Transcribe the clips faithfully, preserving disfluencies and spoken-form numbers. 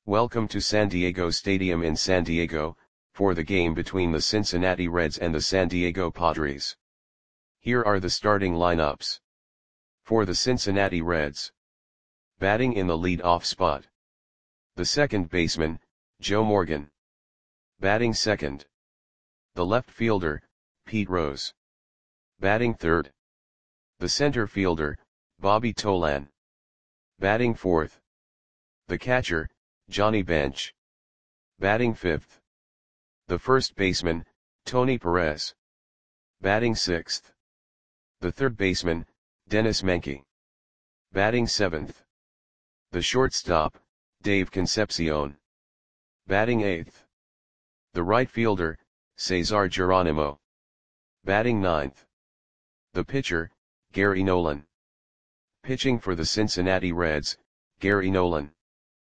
Welcome to San Diego Stadium in San Diego, for the game between the Cincinnati Reds and the San Diego Padres. Here are the starting lineups. For the Cincinnati Reds. Batting in the lead-off spot. The second baseman, Joe Morgan. Batting second. The left fielder, Pete Rose. Batting third. The center fielder, Bobby Tolan. Batting fourth. The catcher, Johnny Bench. Batting fifth. The first baseman, Tony Perez. Batting sixth. The third baseman, Dennis Menke. Batting seventh. The shortstop, Dave Concepcion. Batting eighth. The right fielder, Cesar Geronimo. Batting ninth. The pitcher, Gary Nolan. Pitching for the Cincinnati Reds, Gary Nolan.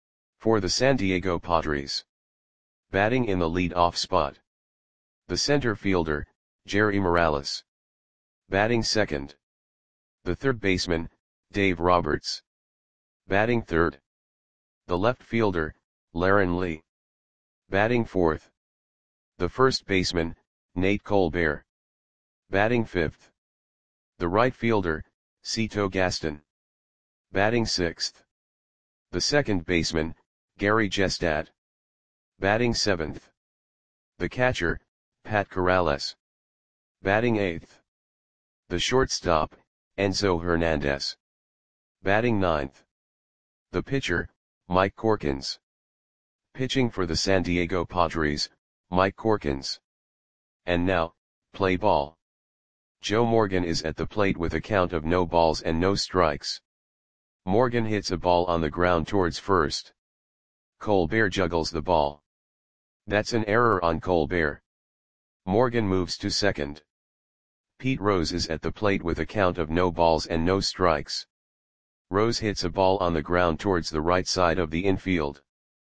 For the San Diego Padres. Batting in the lead-off spot. The center fielder, Jerry Morales. Batting second. The third baseman, Dave Roberts. Batting third. The left fielder, Laren Lee. Batting fourth. The first baseman, Nate Colbert. Batting fifth. The right fielder, Cito Gaston. Batting sixth. The second baseman, Gary Jestad. Batting seventh. The catcher, Pat Corrales. Batting eighth. The shortstop, Enzo Hernandez. Batting ninth. The pitcher, Mike Corkins. Pitching for the San Diego Padres, Mike Corkins. And now, play ball. Joe Morgan is at the plate with a count of no balls and no strikes. Morgan hits a ball on the ground towards first. Colbert juggles the ball. That's an error on Colbert. Morgan moves to second. Pete Rose is at the plate with a count of no balls and no strikes. Rose hits a ball on the ground towards the right side of the infield.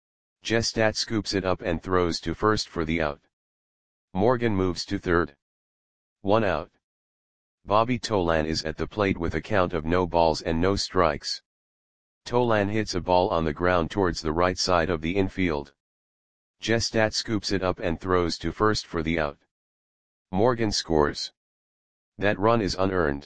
Jestad scoops it up and throws to first for the out. Morgan moves to third. One out. Bobby Tolan is at the plate with a count of no balls and no strikes. Tolan hits a ball on the ground towards the right side of the infield. Jestad scoops it up and throws to first for the out. Morgan scores. That run is unearned.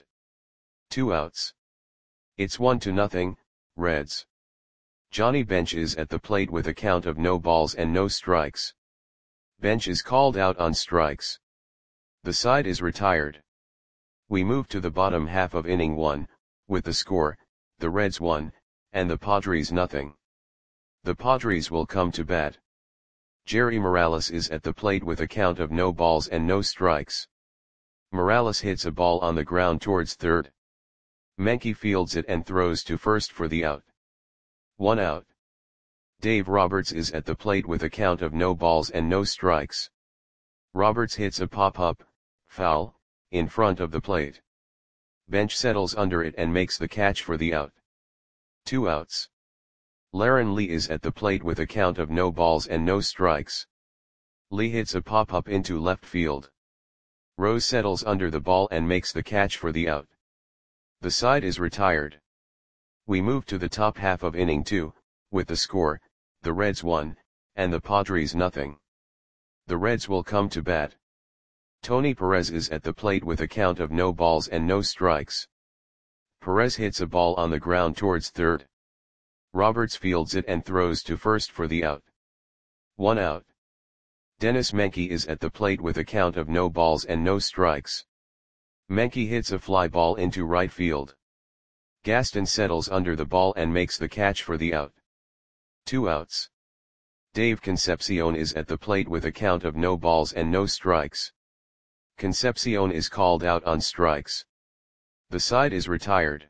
Two outs. It's one to nothing, Reds. Johnny Bench is at the plate with a count of no balls and no strikes. Bench is called out on strikes. The side is retired. We move to the bottom half of inning one, with the score, the Reds one, and the Padres nothing. The Padres will come to bat. Jerry Morales is at the plate with a count of no balls and no strikes. Morales hits a ball on the ground towards third. Menke fields it and throws to first for the out. One out. Dave Roberts is at the plate with a count of no balls and no strikes. Roberts hits a pop-up, foul, in front of the plate. Bench settles under it and makes the catch for the out. Two outs. Laren Lee is at the plate with a count of no balls and no strikes. Lee hits a pop-up into left field. Rose settles under the ball and makes the catch for the out. The side is retired. We move to the top half of inning two, with the score, the Reds one, and the Padres nothing. The Reds will come to bat. Tony Perez is at the plate with a count of no balls and no strikes. Perez hits a ball on the ground towards third. Roberts fields it and throws to first for the out. One out. Dennis Menke is at the plate with a count of no balls and no strikes. Menke hits a fly ball into right field. Gaston settles under the ball and makes the catch for the out. Two outs. Dave Concepcion is at the plate with a count of no balls and no strikes. Concepcion is called out on strikes. The side is retired.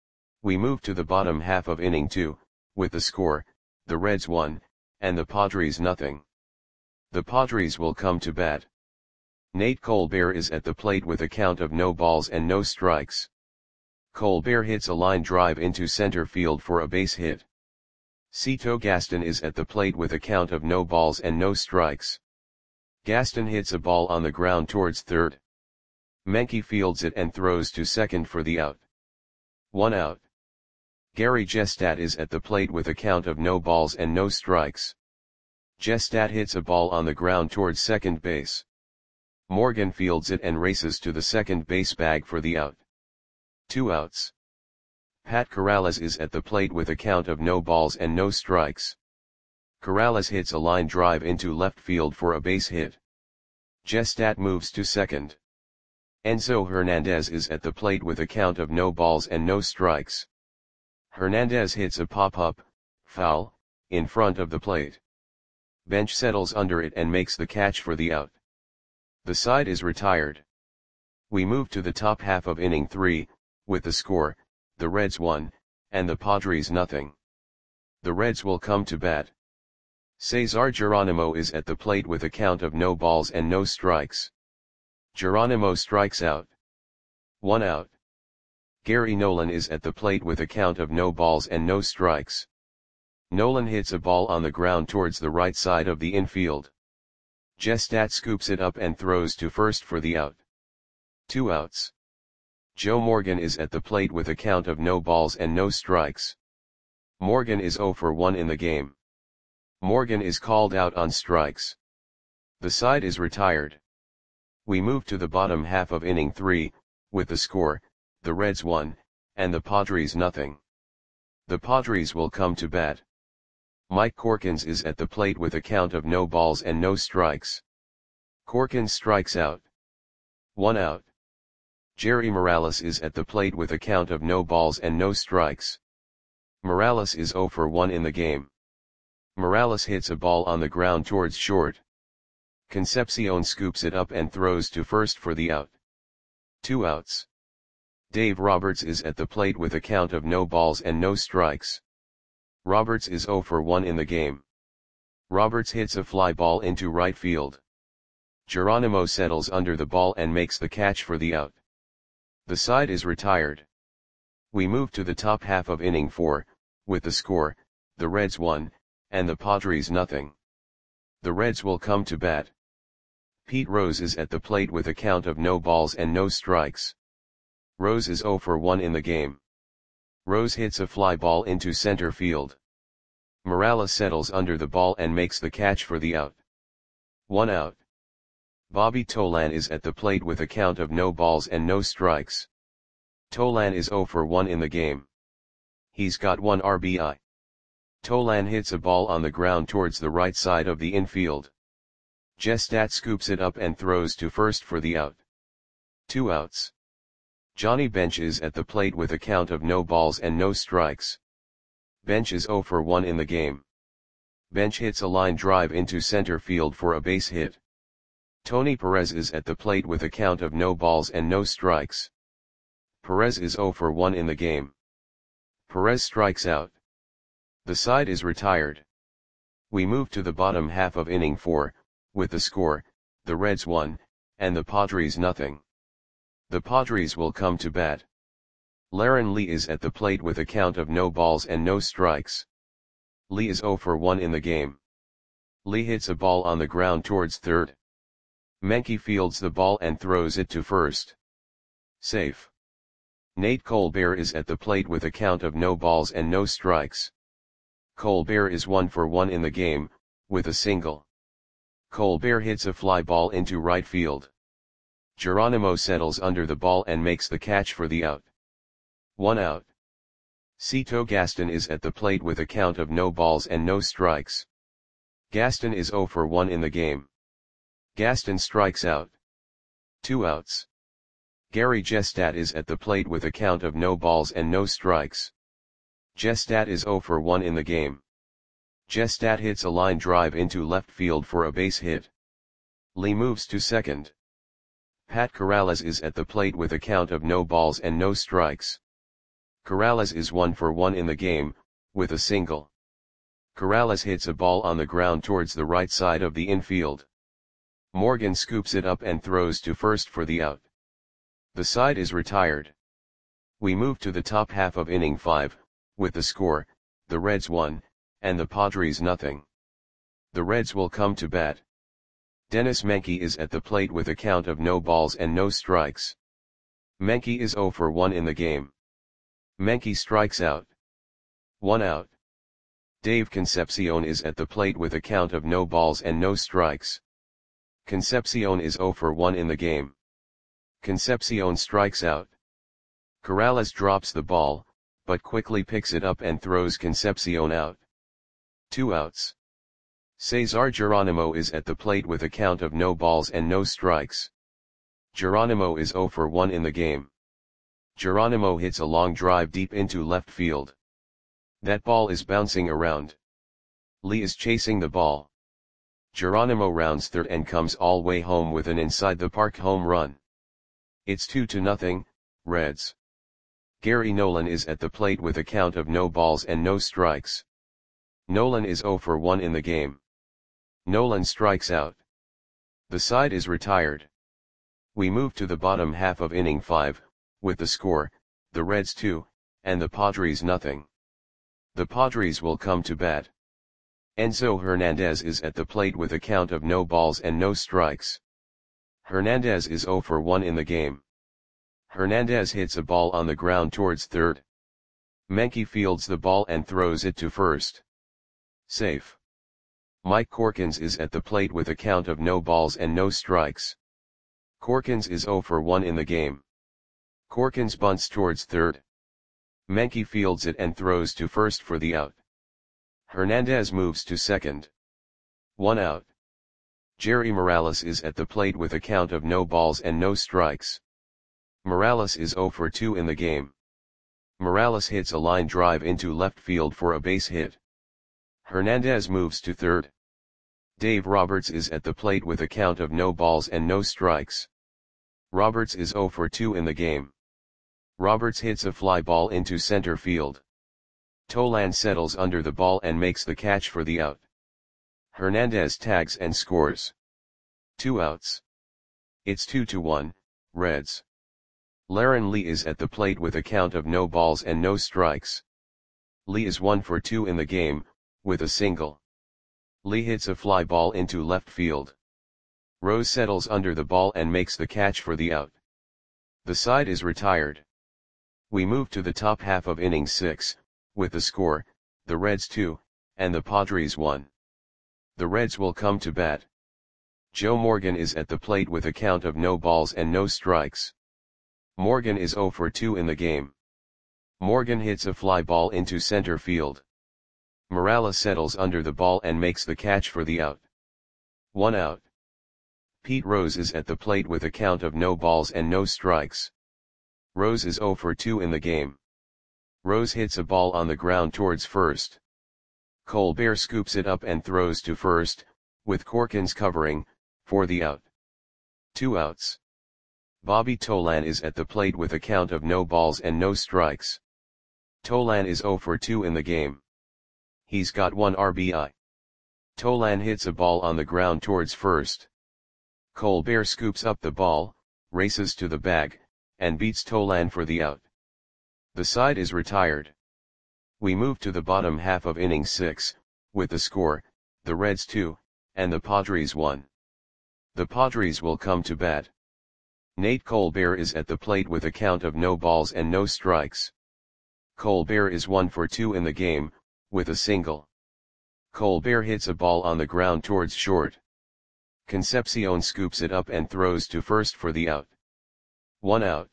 We move to the bottom half of inning two, with the score, the Reds one, and the Padres nothing. The Padres will come to bat. Nate Colbert is at the plate with a count of no balls and no strikes. Colbert hits a line drive into center field for a base hit. Cito Gaston is at the plate with a count of no balls and no strikes. Gaston hits a ball on the ground towards third. Menke fields it and throws to second for the out. One out. Gary Gestat is at the plate with a count of no balls and no strikes. Gestat hits a ball on the ground towards second base. Morgan fields it and races to the second base bag for the out. Two outs. Pat Corrales is at the plate with a count of no balls and no strikes. Corrales hits a line drive into left field for a base hit. Gestat moves to second. Enzo Hernandez is at the plate with a count of no balls and no strikes. Hernandez hits a pop-up, foul, in front of the plate. Bench settles under it and makes the catch for the out. The side is retired. We move to the top half of inning three, with the score, the Reds one, and the Padres nothing. The Reds will come to bat. Cesar Geronimo is at the plate with a count of no balls and no strikes. Geronimo strikes out. One out. Gary Nolan is at the plate with a count of no balls and no strikes. Nolan hits a ball on the ground towards the right side of the infield. Gestat scoops it up and throws to first for the out. Two outs. Joe Morgan is at the plate with a count of no balls and no strikes. Morgan is oh for one in the game. Morgan is called out on strikes. The side is retired. We move to the bottom half of inning three, with the score, the Reds one, and the Padres nothing. The Padres will come to bat. Mike Corkins is at the plate with a count of no balls and no strikes. Corkins strikes out. One out. Jerry Morales is at the plate with a count of no balls and no strikes. Morales is oh for one in the game. Morales hits a ball on the ground towards short. Concepcion scoops it up and throws to first for the out. Two outs. Dave Roberts is at the plate with a count of no balls and no strikes. Roberts is oh for one in the game. Roberts hits a fly ball into right field. Geronimo settles under the ball and makes the catch for the out. The side is retired. We move to the top half of inning four, with the score, the Reds one, and the Padres nothing. The Reds will come to bat. Pete Rose is at the plate with a count of no balls and no strikes. Rose is oh for one in the game. Rose hits a fly ball into center field. Morales settles under the ball and makes the catch for the out. One out. Bobby Tolan is at the plate with a count of no balls and no strikes. Tolan is oh for one in the game. He's got one R B I. Tolan hits a ball on the ground towards the right side of the infield. Gestat scoops it up and throws to first for the out. Two outs. Johnny Bench is at the plate with a count of no balls and no strikes. Bench is oh for one in the game. Bench hits a line drive into center field for a base hit. Tony Perez is at the plate with a count of no balls and no strikes. Perez is oh for one in the game. Perez strikes out. The side is retired. We move to the bottom half of inning four, with the score, the Reds one, and the Padres nothing. The Padres will come to bat. Laren Lee is at the plate with a count of no balls and no strikes. Lee is oh for one in the game. Lee hits a ball on the ground towards third. Menke fields the ball and throws it to first. Safe. Nate Colbert is at the plate with a count of no balls and no strikes. Colbert is one for one in the game, with a single. Colbert hits a fly ball into right field. Geronimo settles under the ball and makes the catch for the out. One out. Cito Gaston is at the plate with a count of no balls and no strikes. Gaston is oh for one in the game. Gaston strikes out. Two outs. Gary Gestat is at the plate with a count of no balls and no strikes. Gestat is oh for one in the game. Gestat hits a line drive into left field for a base hit. Lee moves to second. Pat Corrales is at the plate with a count of no balls and no strikes. Corrales is one for one in the game, with a single. Corrales hits a ball on the ground towards the right side of the infield. Morgan scoops it up and throws to first for the out. The side is retired. We move to the top half of inning five, with the score, the Reds one, and the Padres nothing. The Reds will come to bat. Dennis Menke is at the plate with a count of no balls and no strikes. Menke is oh for one in the game. Menke strikes out. One out. Dave Concepcion is at the plate with a count of no balls and no strikes. Concepcion is zero for one in the game. Concepcion strikes out. Corrales drops the ball, but quickly picks it up and throws Concepcion out. Two outs. Cesar Geronimo is at the plate with a count of no balls and no strikes. Geronimo is zero for one in the game. Geronimo hits a long drive deep into left field. That ball is bouncing around. Lee is chasing the ball. Geronimo rounds third and comes all way home with an inside the park home run. It's two to nothing, Reds. Gary Nolan is at the plate with a count of no balls and no strikes. Nolan is zero for one in the game. Nolan strikes out. The side is retired. We move to the bottom half of inning five, with the score, the Reds two, and the Padres nothing. The Padres will come to bat. Enzo Hernandez is at the plate with a count of no balls and no strikes. Hernandez is zero for one in the game. Hernandez hits a ball on the ground towards third. Menke fields the ball and throws it to first. Safe. Mike Corkins is at the plate with a count of no balls and no strikes. Corkins is zero for one in the game. Corkins bunts towards third. Menke fields it and throws to first for the out. Hernandez moves to second. One out. Jerry Morales is at the plate with a count of no balls and no strikes. Morales is zero for two in the game. Morales hits a line drive into left field for a base hit. Hernandez moves to third. Dave Roberts is at the plate with a count of no balls and no strikes. Roberts is zero for two in the game. Roberts hits a fly ball into center field. Tolan settles under the ball and makes the catch for the out. Hernandez tags and scores. Two outs. It's two to one, Reds. Laren Lee is at the plate with a count of no balls and no strikes. Lee is one for two in the game, with a single. Lee hits a fly ball into left field. Rose settles under the ball and makes the catch for the out. The side is retired. We move to the top half of inning six, with the score, the Reds two, and the Padres one. The Reds will come to bat. Joe Morgan is at the plate with a count of no balls and no strikes. Morgan is zero for two in the game. Morgan hits a fly ball into center field. Morales settles under the ball and makes the catch for the out. One out. Pete Rose is at the plate with a count of no balls and no strikes. Rose is zero for two in the game. Rose hits a ball on the ground towards first. Colbert scoops it up and throws to first, with Corkins covering, for the out. Two outs. Bobby Tolan is at the plate with a count of no balls and no strikes. Tolan is zero for two in the game. He's got one R B I. Tolan hits a ball on the ground towards first. Colbert scoops up the ball, races to the bag, and beats Tolan for the out. The side is retired. We move to the bottom half of inning six, with the score, the Reds two, and the Padres one. The Padres will come to bat. Nate Colbert is at the plate with a count of no balls and no strikes. Colbert is one for two in the game, with a single. Colbert hits a ball on the ground towards short. Concepcion scoops it up and throws to first for the out. One out.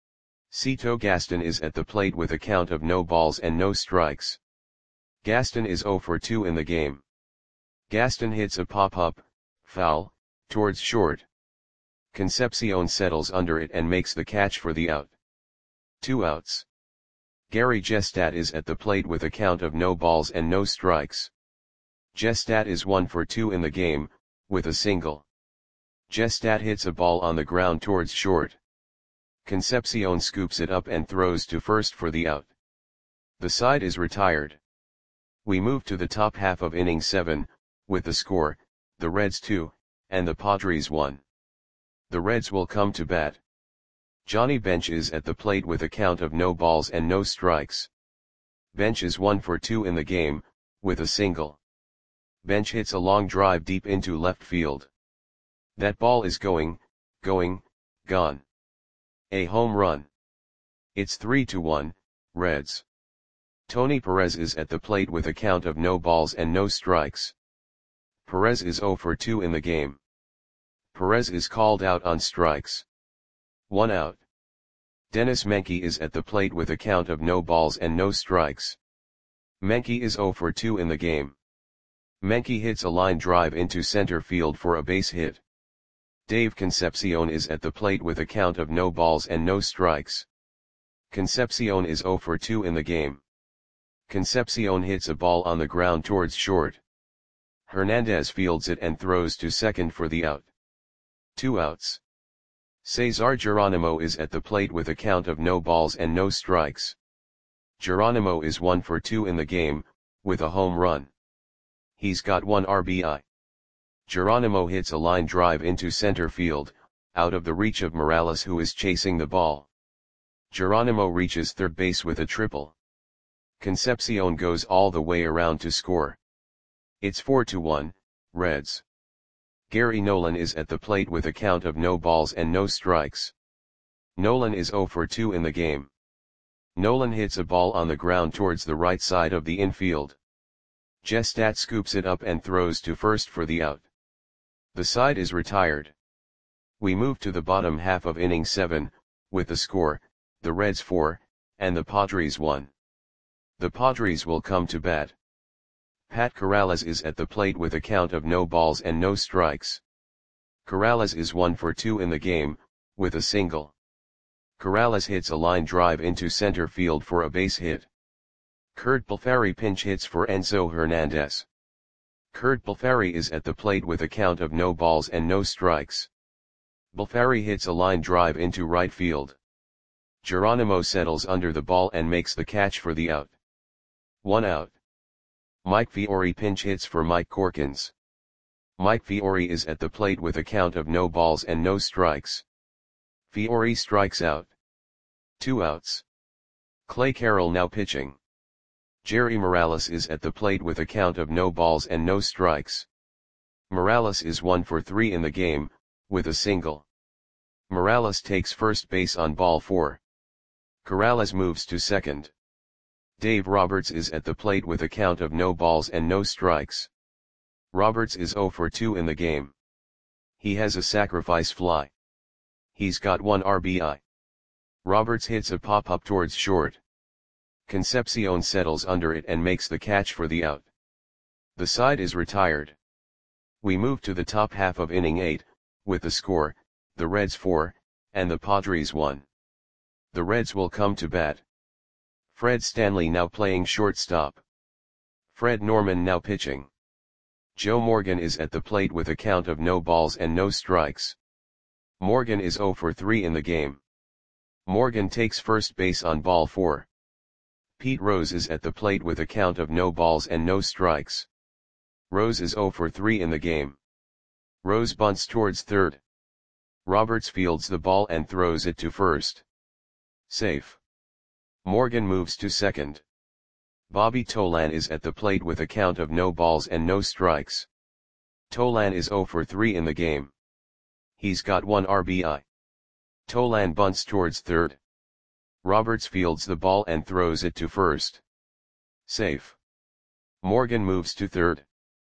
Cito Gaston is at the plate with a count of no balls and no strikes. Gaston is zero for two in the game. Gaston hits a pop-up, foul, towards short. Concepcion settles under it and makes the catch for the out. Two outs. Gary Gestat is at the plate with a count of no balls and no strikes. Gestat is one for two in the game, with a single. Gestat hits a ball on the ground towards short. Concepcion scoops it up and throws to first for the out. The side is retired. We move to the top half of inning seven, with the score, the Reds two, and the Padres one. The Reds will come to bat. Johnny Bench is at the plate with a count of no balls and no strikes. Bench is one for two in the game, with a single. Bench hits a long drive deep into left field. That ball is going, going, gone. A home run. It's three to one, Reds. Tony Perez is at the plate with a count of no balls and no strikes. Perez is zero for two in the game. Perez is called out on strikes. One out. Denis Menke is at the plate with a count of no balls and no strikes. Menke is zero for two in the game. Menke hits a line drive into center field for a base hit. Dave Concepcion is at the plate with a count of no balls and no strikes. Concepcion is zero for two in the game. Concepcion hits a ball on the ground towards short. Hernandez fields it and throws to second for the out. Two outs. Cesar Geronimo is at the plate with a count of no balls and no strikes. Geronimo is one for two in the game, with a home run. He's got one R B I. Geronimo hits a line drive into center field, out of the reach of Morales, who is chasing the ball. Geronimo reaches third base with a triple. Concepcion goes all the way around to score. It's four to one, Reds. Gary Nolan is at the plate with a count of no balls and no strikes. Nolan is zero for two in the game. Nolan hits a ball on the ground towards the right side of the infield. Gestat scoops it up and throws to first for the out. The side is retired. We move to the bottom half of inning seven, with the score, the Reds four, and the Padres one. The Padres will come to bat. Pat Corrales is at the plate with a count of no balls and no strikes. Corrales is one for two in the game, with a single. Corrales hits a line drive into center field for a base hit. Kurt Palfari pinch hits for Enzo Hernandez. Kurt Palfari is at the plate with a count of no balls and no strikes. Palfari hits a line drive into right field. Geronimo settles under the ball and makes the catch for the out. One out. Mike Fiore pinch hits for Mike Corkins. Mike Fiore is at the plate with a count of no balls and no strikes. Fiore strikes out. Two outs. Clay Carroll now pitching. Jerry Morales is at the plate with a count of no balls and no strikes. Morales is one for three in the game, with a single. Morales takes first base on ball four. Corrales moves to second. Dave Roberts is at the plate with a count of no balls and no strikes. Roberts is zero for two in the game. He has a sacrifice fly. He's got one R B I. Roberts hits a pop-up towards short. Concepcion settles under it and makes the catch for the out. The side is retired. We move to the top half of inning eight, with the score, the Reds four, and the Padres one. The Reds will come to bat. Fred Stanley now playing shortstop. Fred Norman now pitching. Joe Morgan is at the plate with a count of no balls and no strikes. Morgan is zero for three in the game. Morgan takes first base on ball four. Pete Rose is at the plate with a count of no balls and no strikes. Rose is zero for three in the game. Rose bunts towards third. Roberts fields the ball and throws it to first. Safe. Morgan moves to second. Bobby Tolan is at the plate with a count of no balls and no strikes. Tolan is zero for three in the game. He's got one R B I. Tolan bunts towards third. Roberts fields the ball and throws it to first. Safe. Morgan moves to third.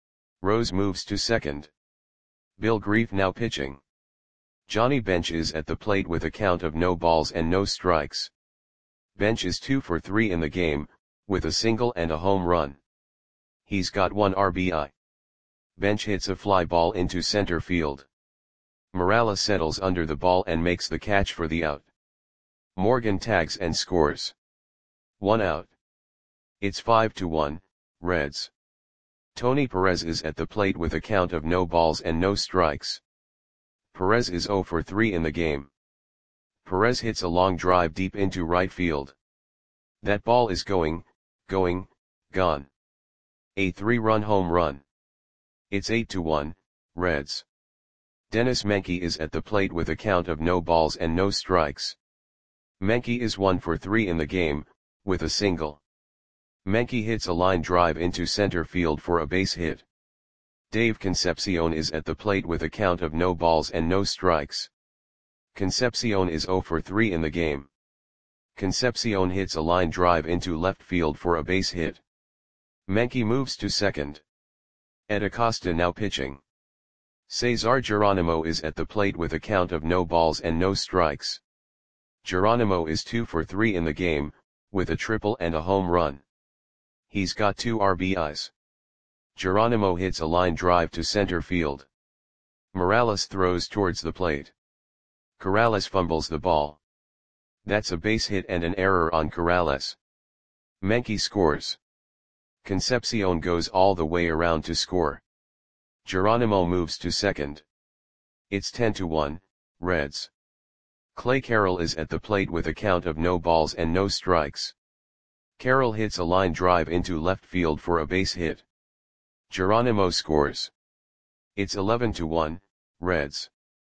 Rose moves to second. Bill Grief now pitching. Johnny Bench is at the plate with a count of no balls and no strikes. Bench is two for three in the game, with a single and a home run. He's got one R B I. Bench hits a fly ball into center field. Morales settles under the ball and makes the catch for the out. Morgan tags and scores. One out. It's five to one, Reds. Tony Perez is at the plate with a count of no balls and no strikes. Perez is zero for three in the game. Perez hits a long drive deep into right field. That ball is going, going, gone. A three-run home run. It's eight to one, Reds. Denis Menke is at the plate with a count of no balls and no strikes. Menke is one for three in the game, with a single. Menke hits a line drive into center field for a base hit. Dave Concepcion is at the plate with a count of no balls and no strikes. Concepcion is zero for three in the game. Concepcion hits a line drive into left field for a base hit. Menke moves to second. Ed Acosta now pitching. Cesar Geronimo is at the plate with a count of no balls and no strikes. Geronimo is two for three in the game, with a triple and a home run. He's got two R B Is. Geronimo hits a line drive to center field. Morales throws towards the plate. Corrales fumbles the ball. That's a base hit and an error on Corrales. Menke scores. Concepcion goes all the way around to score. Geronimo moves to second. It's ten to one, Reds. Clay Carroll is at the plate with a count of no balls and no strikes. Carroll hits a line drive into left field for a base hit. Geronimo scores. It's eleven to one, Reds.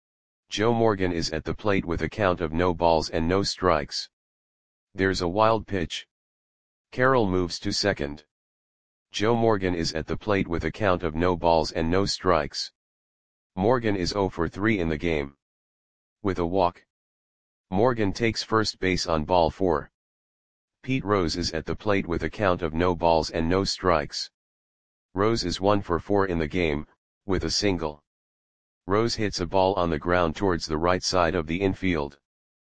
Joe Morgan is at the plate with a count of no balls and no strikes. There's a wild pitch. Carroll moves to second. Joe Morgan is at the plate with a count of no balls and no strikes. Morgan is zero for three in the game. With a walk. Morgan takes first base on ball four. Pete Rose is at the plate with a count of no balls and no strikes. Rose is one for four in the game, with a single. Rose hits a ball on the ground towards the right side of the infield.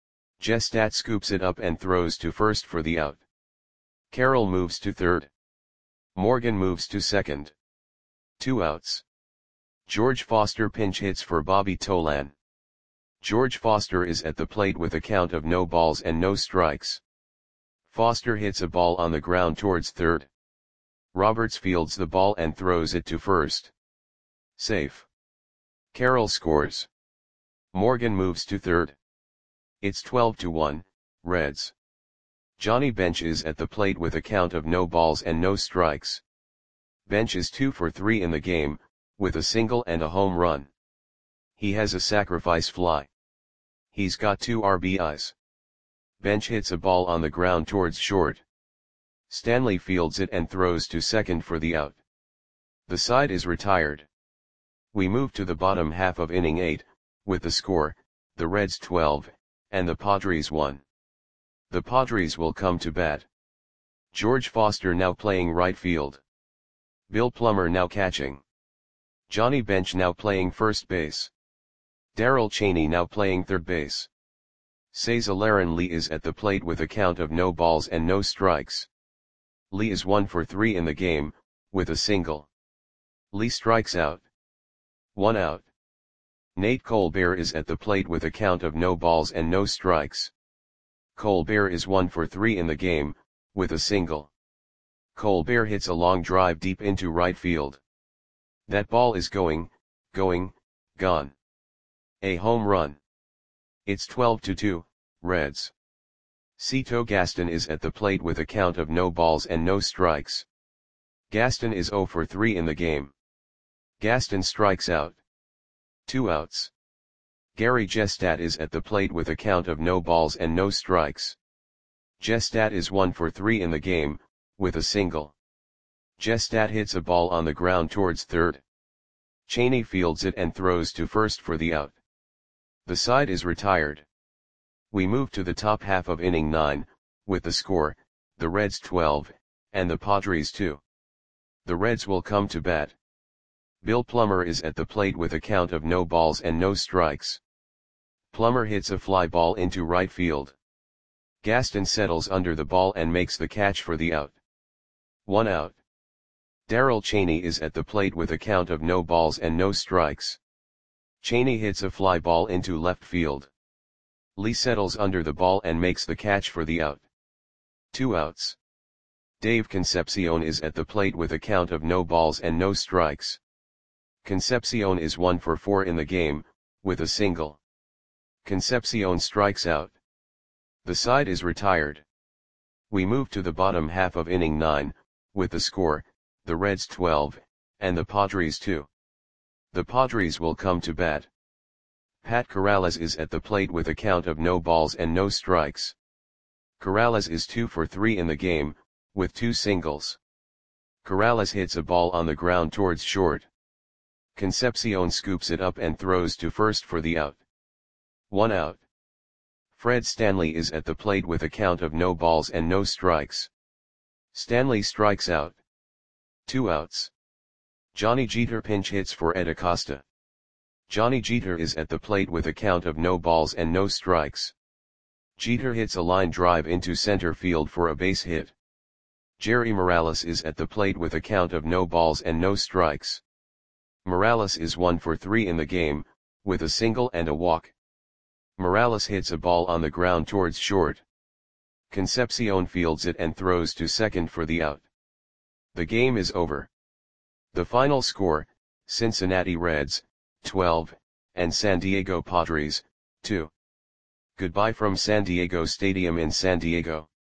Gestat scoops it up and throws to first for the out. Carroll moves to third. Morgan moves to second. Two outs. George Foster pinch hits for Bobby Tolan. George Foster is at the plate with a count of no balls and no strikes. Foster hits a ball on the ground towards third. Roberts fields the ball and throws it to first. Safe. Carroll scores. Morgan moves to third. It's twelve to one, Reds. Johnny Bench is at the plate with a count of no balls and no strikes. Bench is two for three in the game, with a single and a home run. He has a sacrifice fly. He's got two R B Is. Bench hits a ball on the ground towards short. Stanley fields it and throws to second for the out. The side is retired. We move to the bottom half of inning eight, with the score, the Reds twelve, and the Padres one. The Padres will come to bat. George Foster now playing right field. Bill Plummer now catching. Johnny Bench now playing first base. Darrell Chaney now playing third base. Cesar Lee is at the plate with a count of no balls and no strikes. Lee is one for three in the game, with a single. Lee strikes out. One out. Nate Colbert is at the plate with a count of no balls and no strikes. Colbert is one for three in the game, with a single. Colbert hits a long drive deep into right field. That ball is going, going, gone. A home run. It's twelve to two, Reds. Cito Gaston is at the plate with a count of no balls and no strikes. Gaston is zero for three in the game. Gaston strikes out. Two outs. Gary Gestat is at the plate with a count of no balls and no strikes. Gestat is one for three in the game, with a single. Gestat hits a ball on the ground towards third. Chaney fields it and throws to first for the out. The side is retired. We move to the top half of inning nine, with the score, the Reds twelve, and the Padres two. The Reds will come to bat. Bill Plummer is at the plate with a count of no balls and no strikes. Plummer hits a fly ball into right field. Gaston settles under the ball and makes the catch for the out. One out. Darrell Chaney is at the plate with a count of no balls and no strikes. Chaney hits a fly ball into left field. Lee settles under the ball and makes the catch for the out. Two outs. Dave Concepcion is at the plate with a count of no balls and no strikes. Concepcion is one for four in the game, with a single. Concepcion strikes out. The side is retired. We move to the bottom half of inning nine, with the score, the Reds twelve, and the Padres two. The Padres will come to bat. Pat Corrales is at the plate with a count of no balls and no strikes. Corrales is two for three in the game, with two singles. Corrales hits a ball on the ground towards short. Concepcion scoops it up and throws to first for the out. One out. Fred Stanley is at the plate with a count of no balls and no strikes. Stanley strikes out. Two outs. Johnny Jeter pinch hits for Ed Acosta. Johnny Jeter is at the plate with a count of no balls and no strikes. Jeter hits a line drive into center field for a base hit. Jerry Morales is at the plate with a count of no balls and no strikes. Morales is one for three in the game, with a single and a walk. Morales hits a ball on the ground towards short. Concepcion fields it and throws to second for the out. The game is over. The final score, Cincinnati Reds, twelve, and San Diego Padres, two. Goodbye from San Diego Stadium in San Diego.